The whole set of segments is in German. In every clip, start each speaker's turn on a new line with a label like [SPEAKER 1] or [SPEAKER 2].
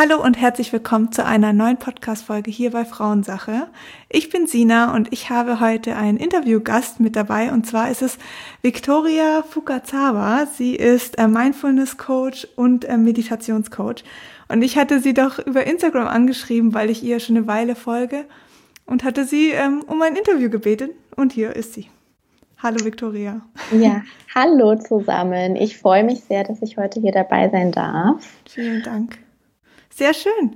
[SPEAKER 1] Hallo und herzlich willkommen zu einer neuen Podcast-Folge hier bei Frauensache. Ich bin Sina und ich habe heute einen Interviewgast mit dabei und zwar ist es Victoria Fukazawa. Sie ist Mindfulness-Coach und Meditationscoach und ich hatte sie doch über Instagram angeschrieben, weil ich ihr schon eine Weile folge und hatte sie um ein Interview gebeten und hier ist sie. Hallo Victoria.
[SPEAKER 2] Ja, hallo zusammen. Ich freue mich sehr, dass ich heute hier dabei sein darf.
[SPEAKER 1] Vielen Dank. Sehr schön.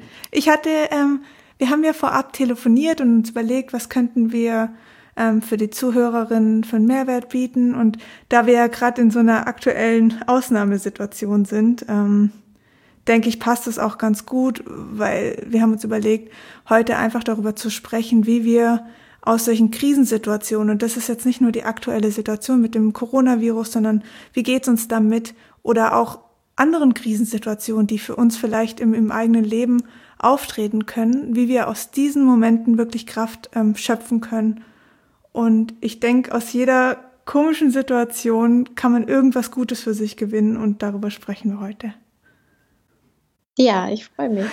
[SPEAKER 1] Wir haben ja vorab telefoniert und uns überlegt, was könnten wir für die Zuhörerinnen für einen Mehrwert bieten. Und da wir ja gerade in so einer aktuellen Ausnahmesituation sind, denke ich, passt es auch ganz gut, weil wir haben uns überlegt, heute einfach darüber zu sprechen, wie wir aus solchen Krisensituationen, und das ist jetzt nicht nur die aktuelle Situation mit dem Coronavirus, sondern wie geht's uns damit oder auch anderen Krisensituationen, die für uns vielleicht im eigenen Leben auftreten können, wie wir aus diesen Momenten wirklich Kraft schöpfen können. Und ich denke, aus jeder komischen Situation kann man irgendwas Gutes für sich gewinnen und darüber sprechen wir heute.
[SPEAKER 2] Ja, ich freue mich.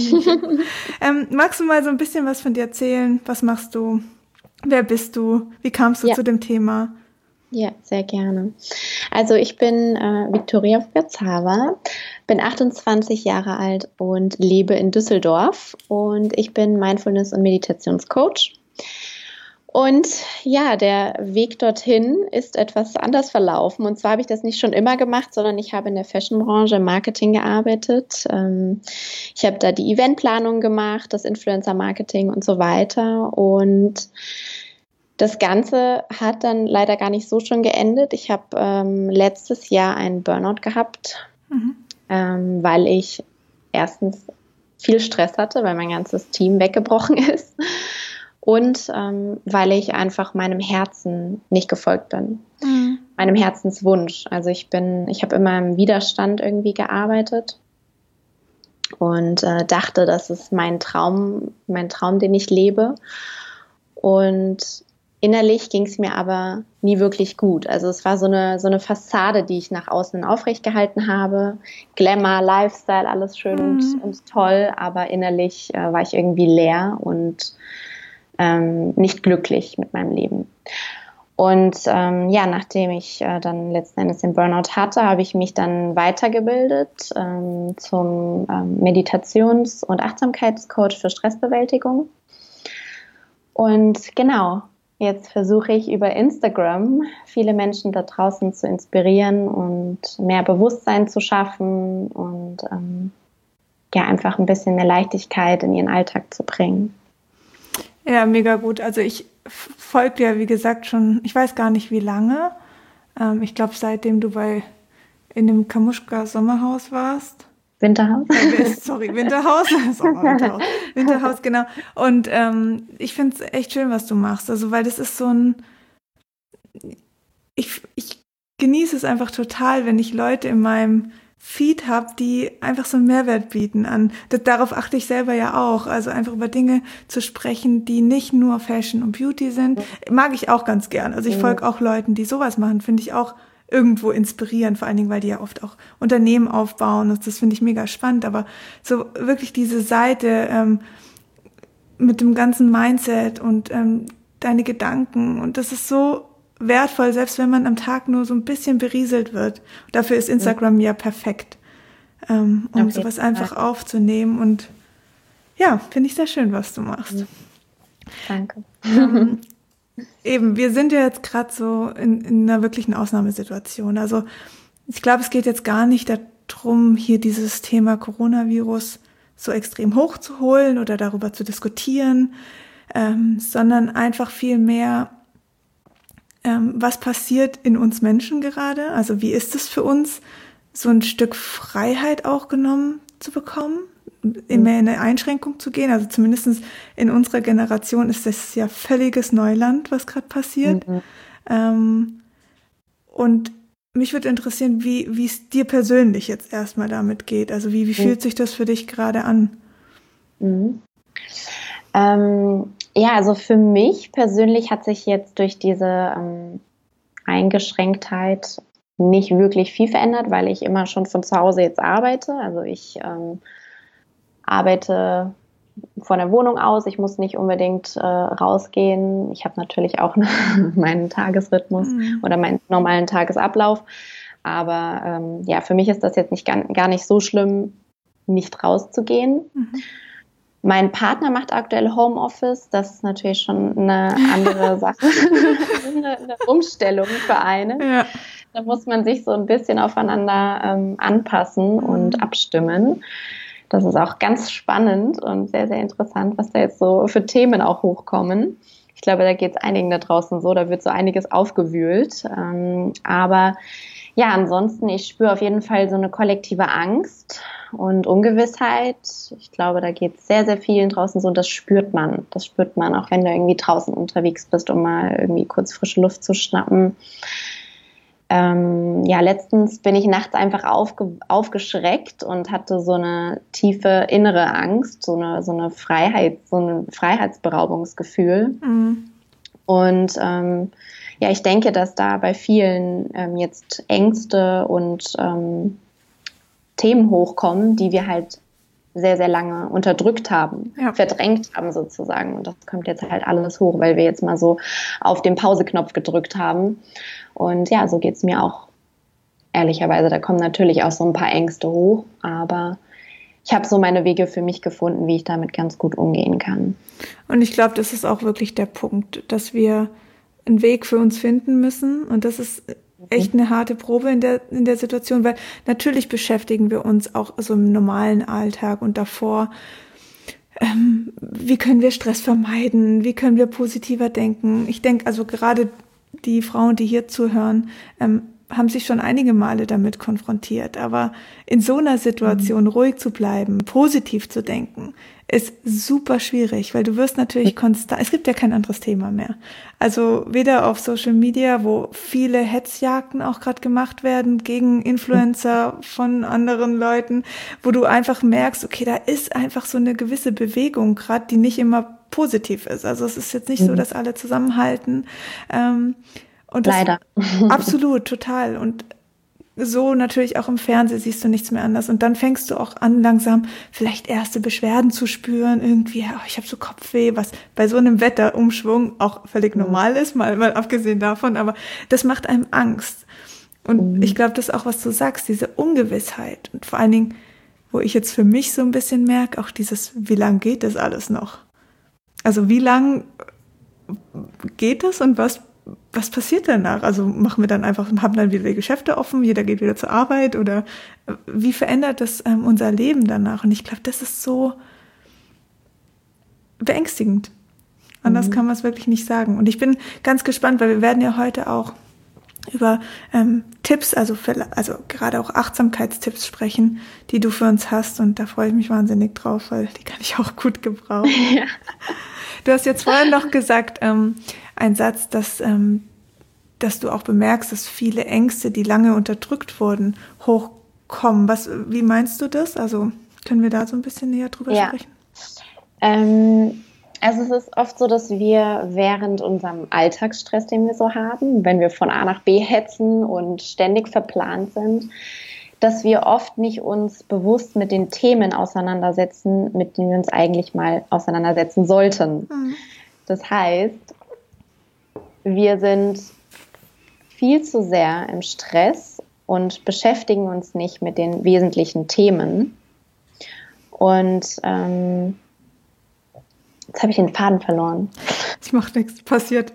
[SPEAKER 1] Magst du mal so ein bisschen was von dir erzählen? Was machst du? Wer bist du? Wie kamst du zu dem Thema?
[SPEAKER 2] Ja, sehr gerne. Also ich bin Victoria Fukazawa, bin 28 Jahre alt und lebe in Düsseldorf und ich bin Mindfulness- und Meditationscoach. Und ja, der Weg dorthin ist etwas anders verlaufen. Und zwar habe ich das nicht schon immer gemacht, sondern ich habe in der Fashionbranche im Marketing gearbeitet. Ich habe da die Eventplanung gemacht, das Influencer-Marketing und so weiter. Und das Ganze hat dann leider gar nicht so schon geendet. Ich habe letztes Jahr einen Burnout gehabt, weil ich erstens viel Stress hatte, weil mein ganzes Team weggebrochen ist. Und weil ich einfach meinem Herzen nicht gefolgt bin, meinem Herzenswunsch. Also ich habe immer im Widerstand irgendwie gearbeitet und dachte, das ist mein Traum, den ich lebe. Und innerlich ging es mir aber nie wirklich gut. Also es war so eine Fassade, die ich nach außen aufrecht gehalten habe. Glamour, Lifestyle, alles schön und toll, aber innerlich war ich irgendwie leer und nicht glücklich mit meinem Leben. Und nachdem ich dann letzten Endes den Burnout hatte, habe ich mich dann weitergebildet zum Meditations- und Achtsamkeitscoach für Stressbewältigung. Und genau, jetzt versuche ich über Instagram viele Menschen da draußen zu inspirieren und mehr Bewusstsein zu schaffen und einfach ein bisschen mehr Leichtigkeit in ihren Alltag zu bringen.
[SPEAKER 1] Ja, mega gut. Also ich folge ja, wie gesagt, schon, ich weiß gar nicht wie lange. Ich glaube, seitdem du in dem Kamuschka Sommerhaus warst.
[SPEAKER 2] Winterhaus?
[SPEAKER 1] Sorry, Winterhaus. Winterhaus. Winterhaus, genau. Und ich finde es echt schön, was du machst. Also, weil das ist so ich genieße es einfach total, wenn ich Leute in meinem Feed habe, die einfach so einen Mehrwert bieten. Darauf achte ich selber ja auch. Also einfach über Dinge zu sprechen, die nicht nur Fashion und Beauty sind. Mag ich auch ganz gern. Also ich folge auch Leuten, die sowas machen, finde ich auch irgendwo inspirierend, vor allen Dingen, weil die ja oft auch Unternehmen aufbauen. Und das finde ich mega spannend. Aber so wirklich diese Seite mit dem ganzen Mindset und deine Gedanken. Und das ist so wertvoll, selbst wenn man am Tag nur so ein bisschen berieselt wird. Dafür ist Instagram ja perfekt, um sowas einfach aufzunehmen. Und ja, finde ich sehr schön, was du machst.
[SPEAKER 2] Danke.
[SPEAKER 1] Eben, wir sind ja jetzt gerade so in einer wirklichen Ausnahmesituation. Also ich glaube, es geht jetzt gar nicht darum, hier dieses Thema Coronavirus so extrem hochzuholen oder darüber zu diskutieren, sondern einfach viel mehr, was passiert in uns Menschen gerade? Also wie ist es für uns, so ein Stück Freiheit auch genommen zu bekommen, mehr in eine Einschränkung zu gehen? Also zumindest in unserer Generation ist das ja völliges Neuland, was gerade passiert. Und mich würde interessieren, wie es dir persönlich jetzt erstmal damit geht. Also wie fühlt sich das für dich gerade an?
[SPEAKER 2] Also für mich persönlich hat sich jetzt durch diese Eingeschränktheit nicht wirklich viel verändert, weil ich immer schon von zu Hause jetzt arbeite. Also ich arbeite von der Wohnung aus. Ich muss nicht unbedingt rausgehen. Ich habe natürlich auch meinen Tagesrhythmus oder meinen normalen Tagesablauf. Aber ja, für mich ist das jetzt nicht gar nicht so schlimm, nicht rauszugehen. Mein Partner macht aktuell Homeoffice. Das ist natürlich schon eine andere Sache, eine Umstellung für einen. Ja. Da muss man sich so ein bisschen aufeinander anpassen und abstimmen. Das ist auch ganz spannend und sehr, sehr interessant, was da jetzt so für Themen auch hochkommen. Ich glaube, da geht es einigen da draußen so, da wird so einiges aufgewühlt. Aber ja, ansonsten, ich spüre auf jeden Fall so eine kollektive Angst und Ungewissheit. Ich glaube, da geht es sehr, sehr vielen draußen so und das spürt man. Das spürt man, auch wenn du irgendwie draußen unterwegs bist, um mal irgendwie kurz frische Luft zu schnappen. Ja, letztens bin ich nachts einfach aufgeschreckt und hatte so eine tiefe innere Angst, so ein Freiheitsberaubungsgefühl. Und ja, ich denke, dass da bei vielen jetzt Ängste und Themen hochkommen, die wir halt sehr, sehr lange unterdrückt haben, verdrängt haben sozusagen. Und das kommt jetzt halt alles hoch, weil wir jetzt mal so auf den Pauseknopf gedrückt haben. Und ja, so geht es mir auch ehrlicherweise. Da kommen natürlich auch so ein paar Ängste hoch, aber ich habe so meine Wege für mich gefunden, wie ich damit ganz gut umgehen kann.
[SPEAKER 1] Und ich glaube, das ist auch wirklich der Punkt, dass wir einen Weg für uns finden müssen. Und das ist echt eine harte Probe in der Situation, weil natürlich beschäftigen wir uns auch so im normalen Alltag und davor, wie können wir Stress vermeiden, wie können wir positiver denken. Ich denke, also gerade die Frauen, die hier zuhören, haben sich schon einige Male damit konfrontiert. Aber in so einer Situation ruhig zu bleiben, positiv zu denken, ist super schwierig, weil du wirst natürlich konstant, es gibt ja kein anderes Thema mehr. Also weder auf Social Media, wo viele Hetzjagden auch gerade gemacht werden gegen Influencer von anderen Leuten, wo du einfach merkst, okay, da ist einfach so eine gewisse Bewegung gerade, die nicht immer positiv ist. Also es ist jetzt nicht so, dass alle zusammenhalten. Und das,
[SPEAKER 2] leider.
[SPEAKER 1] Absolut, total. Und so natürlich auch im Fernsehen siehst du nichts mehr anders. Und dann fängst du auch an, langsam vielleicht erste Beschwerden zu spüren. Irgendwie, oh, ich habe so Kopfweh, was bei so einem Wetterumschwung auch völlig normal ist, mal abgesehen davon. Aber das macht einem Angst. Und ich glaube, das ist auch, was du sagst, diese Ungewissheit. Und vor allen Dingen, wo ich jetzt für mich so ein bisschen merke, auch dieses, wie lang geht das alles noch? Also wie lang geht das und was passiert danach? Also machen wir dann einfach, haben dann wieder die Geschäfte offen, jeder geht wieder zur Arbeit oder wie verändert das unser Leben danach? Und ich glaube, das ist so beängstigend. Anders kann man es wirklich nicht sagen. Und ich bin ganz gespannt, weil wir werden ja heute auch über Tipps, also gerade auch Achtsamkeitstipps sprechen, die du für uns hast. Und da freue ich mich wahnsinnig drauf, weil die kann ich auch gut gebrauchen. Ja. Du hast jetzt vorhin noch gesagt, ein Satz, dass du auch bemerkst, dass viele Ängste, die lange unterdrückt wurden, hochkommen. Wie meinst du das? Also können wir da so ein bisschen näher drüber sprechen?
[SPEAKER 2] Also es ist oft so, dass wir während unserem Alltagsstress, den wir so haben, wenn wir von A nach B hetzen und ständig verplant sind, dass wir oft nicht uns bewusst mit den Themen auseinandersetzen, mit denen wir uns eigentlich mal auseinandersetzen sollten. Das heißt, wir sind viel zu sehr im Stress und beschäftigen uns nicht mit den wesentlichen Themen. Und jetzt habe ich den Faden verloren.
[SPEAKER 1] Ich mache nichts, passiert.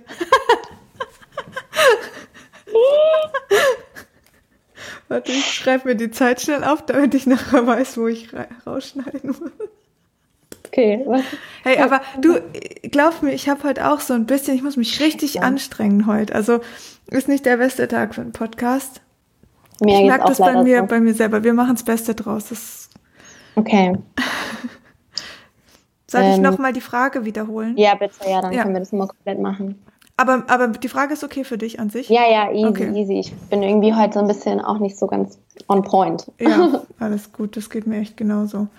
[SPEAKER 1] Warte, ich schreibe mir die Zeit schnell auf, damit ich nachher weiß, wo ich rausschneiden muss.
[SPEAKER 2] Okay. Was?
[SPEAKER 1] Hey, aber du, glaub mir, ich habe heute auch so ein bisschen, ich muss mich richtig anstrengen heute. Also ist nicht der beste Tag für einen Podcast. Ich merke das bei mir selber. Wir machen das Beste draus.
[SPEAKER 2] Okay.
[SPEAKER 1] Soll ich nochmal die Frage wiederholen?
[SPEAKER 2] Ja, bitte, dann können wir das mal komplett machen.
[SPEAKER 1] Aber die Frage ist okay für dich an sich?
[SPEAKER 2] Ja, easy. Ich bin irgendwie heute so ein bisschen auch nicht so ganz on point.
[SPEAKER 1] Ja, alles gut, das geht mir echt genauso.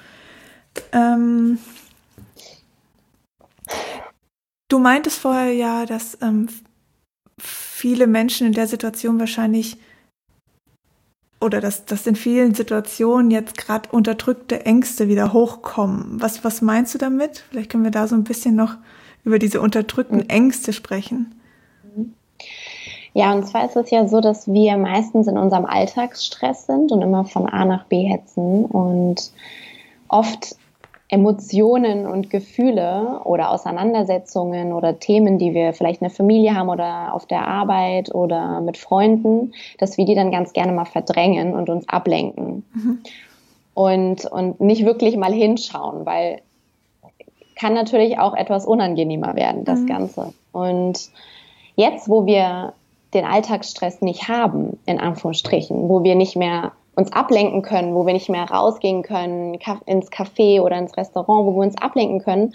[SPEAKER 1] Du meintest vorher ja, dass viele Menschen in der Situation wahrscheinlich oder dass in vielen Situationen jetzt gerade unterdrückte Ängste wieder hochkommen. Was meinst du damit? Vielleicht können wir da so ein bisschen noch über diese unterdrückten Ängste sprechen.
[SPEAKER 2] Ja, und zwar ist es ja so, dass wir meistens in unserem Alltagsstress sind und immer von A nach B hetzen und oft Emotionen und Gefühle oder Auseinandersetzungen oder Themen, die wir vielleicht in der Familie haben oder auf der Arbeit oder mit Freunden, dass wir die dann ganz gerne mal verdrängen und uns ablenken. Und nicht wirklich mal hinschauen, weil kann natürlich auch etwas unangenehmer werden, das Ganze. Und jetzt, wo wir den Alltagsstress nicht haben, in Anführungsstrichen, wo wir nicht mehr uns ablenken können, wo wir nicht mehr rausgehen können, ins Café oder ins Restaurant, wo wir uns ablenken können,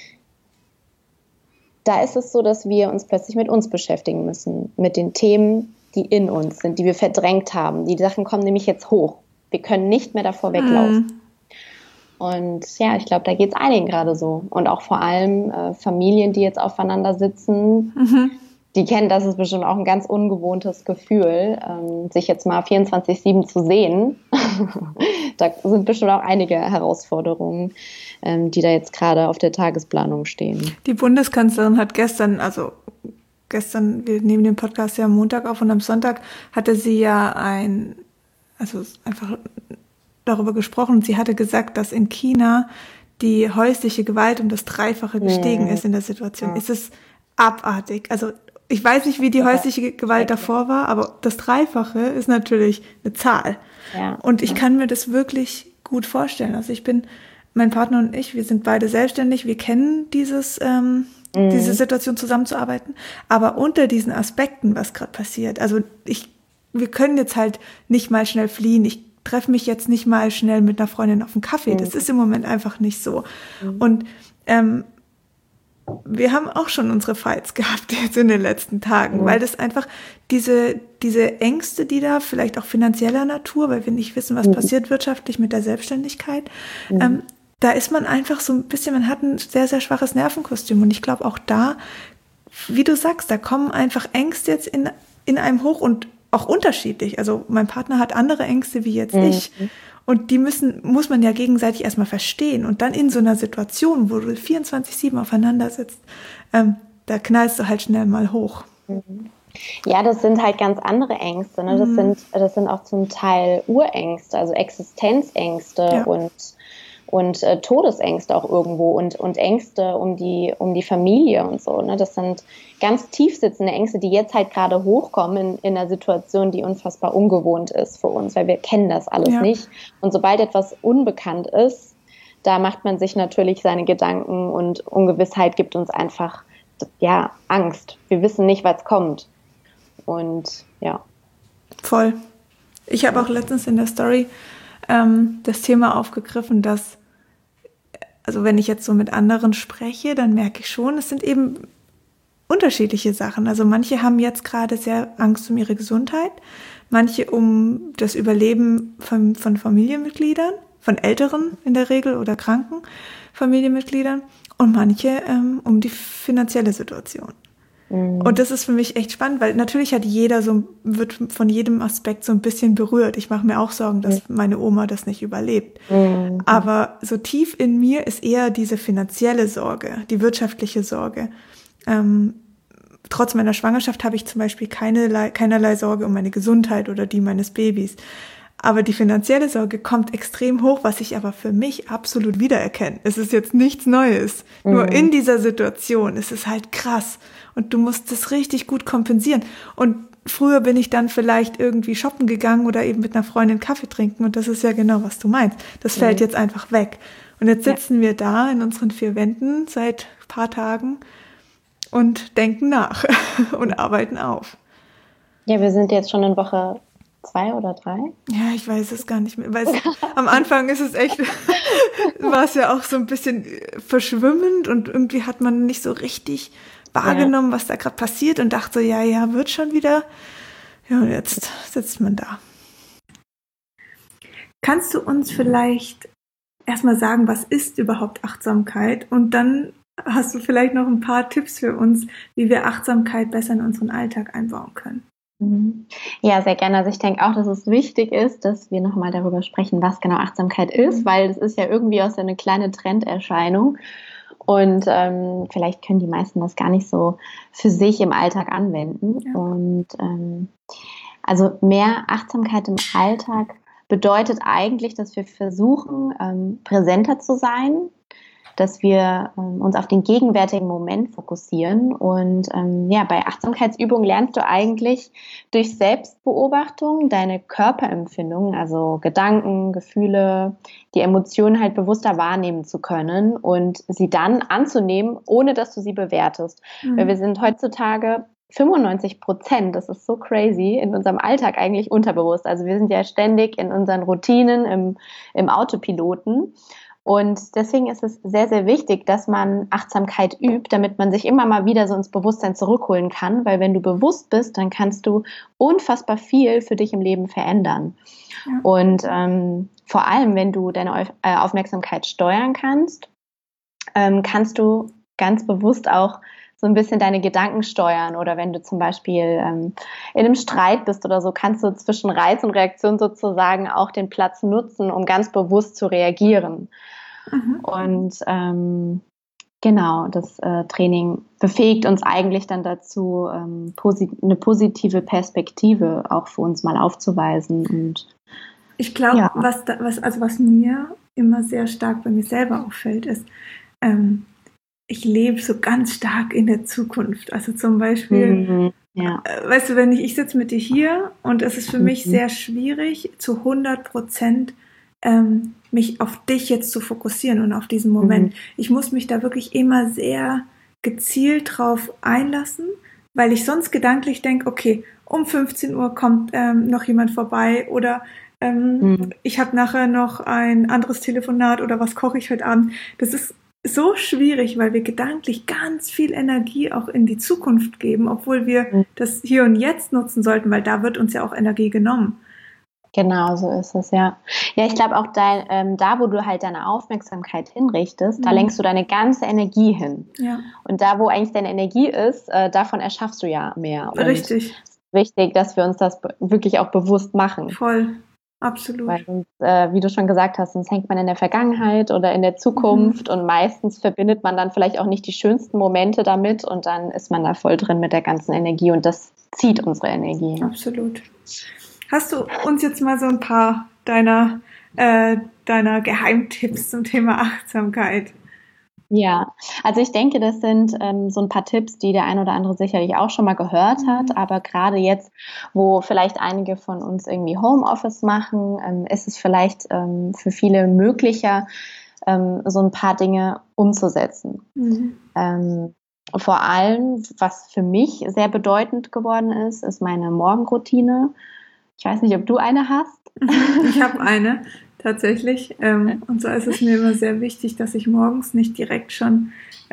[SPEAKER 2] da ist es so, dass wir uns plötzlich mit uns beschäftigen müssen, mit den Themen, die in uns sind, die wir verdrängt haben. Die Sachen kommen nämlich jetzt hoch. Wir können nicht mehr davor weglaufen. Und ja, ich glaube, da geht es einigen gerade so. Und auch vor allem Familien, die jetzt aufeinander sitzen, die kennen, das ist bestimmt auch ein ganz ungewohntes Gefühl, sich jetzt mal 24/7 zu sehen. Da sind bestimmt auch einige Herausforderungen, die da jetzt gerade auf der Tagesplanung stehen.
[SPEAKER 1] Die Bundeskanzlerin hat gestern, wir nehmen den Podcast ja am Montag auf und am Sonntag hatte sie ja einfach darüber gesprochen und sie hatte gesagt, dass in China die häusliche Gewalt um das Dreifache gestiegen ist in der Situation. Ja. Es ist abartig. Also ich weiß nicht, wie die häusliche Gewalt davor war, aber das Dreifache ist natürlich eine Zahl. Ja. Und ich kann mir das wirklich gut vorstellen. Also mein Partner und ich, wir sind beide selbstständig, wir kennen diese Situation zusammenzuarbeiten, aber unter diesen Aspekten, was gerade passiert, also wir können jetzt halt nicht mal schnell fliehen, ich treffe mich jetzt nicht mal schnell mit einer Freundin auf einen Kaffee, das ist im Moment einfach nicht so. Und wir haben auch schon unsere Fights gehabt jetzt in den letzten Tagen, weil das einfach diese Ängste, die da vielleicht auch finanzieller Natur, weil wir nicht wissen, was passiert wirtschaftlich mit der Selbstständigkeit, da ist man einfach so ein bisschen, man hat ein sehr, sehr schwaches Nervenkostüm und ich glaube auch da, wie du sagst, da kommen einfach Ängste jetzt in einem hoch und auch unterschiedlich. Also mein Partner hat andere Ängste wie jetzt ich. Und die muss man ja gegenseitig erstmal verstehen. Und dann in so einer Situation, wo du 24/7 aufeinander sitzt, da knallst du halt schnell mal hoch.
[SPEAKER 2] Ja, das sind halt ganz andere Ängste. Ne? Das sind auch zum Teil Urängste, also Existenzängste und Todesängste auch irgendwo und Ängste um die Familie und so. Ne? Das sind ganz tief sitzende Ängste, die jetzt halt gerade hochkommen in einer Situation, die unfassbar ungewohnt ist für uns, weil wir kennen das alles nicht. Und sobald etwas unbekannt ist, da macht man sich natürlich seine Gedanken und Ungewissheit gibt uns einfach Angst. Wir wissen nicht, was kommt. Und ja.
[SPEAKER 1] Voll. Ich habe auch letztens in der Story das Thema aufgegriffen, dass, also wenn ich jetzt so mit anderen spreche, dann merke ich schon, es sind eben unterschiedliche Sachen. Also manche haben jetzt gerade sehr Angst um ihre Gesundheit, manche um das Überleben von Familienmitgliedern, von Älteren in der Regel oder kranken Familienmitgliedern und manche um die finanzielle Situation. Und das ist für mich echt spannend, weil natürlich wird von jedem Aspekt so ein bisschen berührt. Ich mache mir auch Sorgen, dass meine Oma das nicht überlebt. Aber so tief in mir ist eher diese finanzielle Sorge, die wirtschaftliche Sorge. Trotz meiner Schwangerschaft habe ich zum Beispiel keinerlei Sorge um meine Gesundheit oder die meines Babys. Aber die finanzielle Sorge kommt extrem hoch, was ich aber für mich absolut wiedererkenne. Es ist jetzt nichts Neues. Nur in dieser Situation ist es halt krass. Und du musst das richtig gut kompensieren. Und früher bin ich dann vielleicht irgendwie shoppen gegangen oder eben mit einer Freundin Kaffee trinken. Und das ist ja genau, was du meinst. Das fällt jetzt einfach weg. Und jetzt sitzen wir da in unseren 4 Wänden seit ein paar Tagen und denken nach und arbeiten auf.
[SPEAKER 2] Ja, wir sind jetzt schon in Woche 2 oder 3?
[SPEAKER 1] Ja, ich weiß es gar nicht mehr. Weil am Anfang ist es echt, war es ja auch so ein bisschen verschwimmend und irgendwie hat man nicht so richtig wahrgenommen, was da gerade passiert und dachte so, ja, wird schon wieder. Ja, und jetzt sitzt man da. Kannst du uns vielleicht erstmal sagen, was ist überhaupt Achtsamkeit? Und dann hast du vielleicht noch ein paar Tipps für uns, wie wir Achtsamkeit besser in unseren Alltag einbauen können.
[SPEAKER 2] Mhm. Ja, sehr gerne. Also ich denke auch, dass es wichtig ist, dass wir nochmal darüber sprechen, was genau Achtsamkeit ist, weil es ist ja irgendwie auch so eine kleine Trenderscheinung. Und vielleicht können die meisten das gar nicht so für sich im Alltag anwenden.
[SPEAKER 1] Ja.
[SPEAKER 2] Und also mehr Achtsamkeit im Alltag bedeutet eigentlich, dass wir versuchen, präsenter zu sein, dass wir uns auf den gegenwärtigen Moment fokussieren. Und ja, bei Achtsamkeitsübungen lernst du eigentlich durch Selbstbeobachtung deine Körperempfindungen, also Gedanken, Gefühle, die Emotionen halt bewusster wahrnehmen zu können und sie dann anzunehmen, ohne dass du sie bewertest. Weil wir sind heutzutage 95%, das ist so crazy, in unserem Alltag eigentlich unterbewusst. Also wir sind ja ständig in unseren Routinen, im Autopiloten. Und deswegen ist es sehr, sehr wichtig, dass man Achtsamkeit übt, damit man sich immer mal wieder so ins Bewusstsein zurückholen kann, weil wenn du bewusst bist, dann kannst du unfassbar viel für dich im Leben verändern.
[SPEAKER 1] Ja.
[SPEAKER 2] Und vor allem, wenn du deine Aufmerksamkeit steuern kannst, kannst du ganz bewusst auch so ein bisschen deine Gedanken steuern. Oder wenn du zum Beispiel in einem Streit bist oder so, kannst du zwischen Reiz und Reaktion sozusagen auch den Platz nutzen, um ganz bewusst zu reagieren. Und genau, das Training befähigt uns eigentlich dann dazu, eine positive Perspektive auch für uns mal aufzuweisen. Und
[SPEAKER 1] ich glaube,
[SPEAKER 2] ja.
[SPEAKER 1] was mir immer sehr stark bei mir selber auffällt, ist, ich lebe so ganz stark in der Zukunft. Also zum Beispiel, weißt du, wenn ich sitze mit dir hier und es ist für mich sehr schwierig, zu 100% mich auf dich jetzt zu fokussieren und auf diesen Moment. Ich muss mich da wirklich immer sehr gezielt drauf einlassen, weil ich sonst gedanklich denke, okay, um 15 Uhr kommt noch jemand vorbei oder ich habe nachher noch ein anderes Telefonat oder was koche ich heute Abend. Das ist so schwierig, weil wir gedanklich ganz viel Energie auch in die Zukunft geben, obwohl wir das Hier und Jetzt nutzen sollten, weil da wird uns ja auch Energie genommen.
[SPEAKER 2] Genau, so ist es, ja. Ja, ich glaube auch da, wo du halt deine Aufmerksamkeit hinrichtest, da lenkst du deine ganze Energie hin.
[SPEAKER 1] Ja.
[SPEAKER 2] Und da, wo eigentlich deine Energie ist, davon erschaffst du ja mehr. Und
[SPEAKER 1] Richtig.
[SPEAKER 2] es ist wichtig, dass wir uns das wirklich auch bewusst machen.
[SPEAKER 1] Voll. Absolut.
[SPEAKER 2] Weil sonst, wie du schon gesagt hast, sonst hängt man in der Vergangenheit oder in der Zukunft und meistens verbindet man dann vielleicht auch nicht die schönsten Momente damit und dann ist man da voll drin mit der ganzen Energie und das zieht unsere Energie.
[SPEAKER 1] Absolut. Hast du uns jetzt mal so ein paar deiner Geheimtipps zum Thema Achtsamkeit?
[SPEAKER 2] Ja, also ich denke, das sind so ein paar Tipps, die der ein oder andere sicherlich auch schon mal gehört hat, aber gerade jetzt, wo vielleicht einige von uns irgendwie Homeoffice machen, ist es vielleicht für viele möglicher, so ein paar Dinge umzusetzen. Vor allem, was für mich sehr bedeutend geworden ist meine Morgenroutine. Ich weiß nicht, ob du eine hast.
[SPEAKER 1] Ich habe eine, tatsächlich. Und so ist es mir immer sehr wichtig, dass ich morgens nicht direkt schon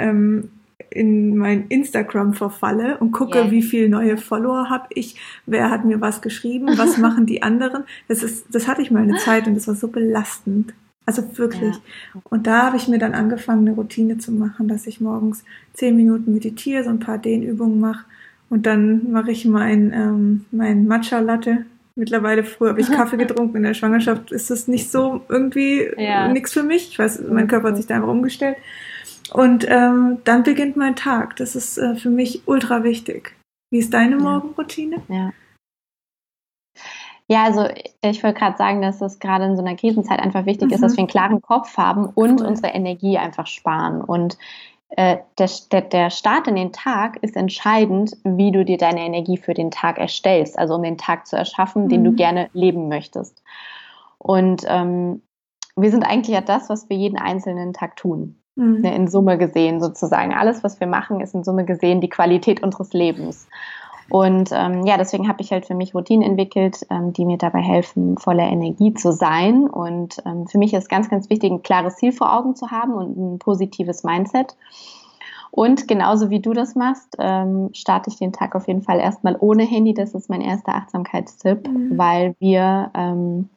[SPEAKER 1] in mein Instagram verfalle und gucke, wie viele neue Follower habe ich, wer hat mir was geschrieben, was machen die anderen. Das hatte ich mal eine Zeit und das war so belastend. Also wirklich. Ja. Und da habe ich mir dann angefangen, eine Routine zu machen, dass ich morgens 10 Minuten meditiere, so ein paar Dehnübungen mache und dann mache ich mein Matcha-Latte. Mittlerweile, früher habe ich Kaffee getrunken, in der Schwangerschaft ist das nicht so irgendwie nichts für mich. Ich weiß, mein Körper hat sich da einfach umgestellt. Und dann beginnt mein Tag. Das ist für mich ultra wichtig. Wie ist deine Morgenroutine?
[SPEAKER 2] Ja, also ich wollte gerade sagen, dass es gerade in so einer Krisenzeit einfach wichtig ist, dass wir einen klaren Kopf haben und unsere Energie einfach sparen. Und der Start in den Tag ist entscheidend, wie du dir deine Energie für den Tag erstellst, also um den Tag zu erschaffen, den du gerne leben möchtest. Und wir sind eigentlich ja das, was wir jeden einzelnen Tag tun. In Summe gesehen sozusagen. Alles, was wir machen, ist in Summe gesehen die Qualität unseres Lebens. Und deswegen habe ich halt für mich Routinen entwickelt, die mir dabei helfen, voller Energie zu sein. Und für mich ist ganz, ganz wichtig, ein klares Ziel vor Augen zu haben und ein positives Mindset. Und genauso wie du das machst, starte ich den Tag auf jeden Fall erstmal ohne Handy. Das ist mein erster Achtsamkeitstipp, weil wir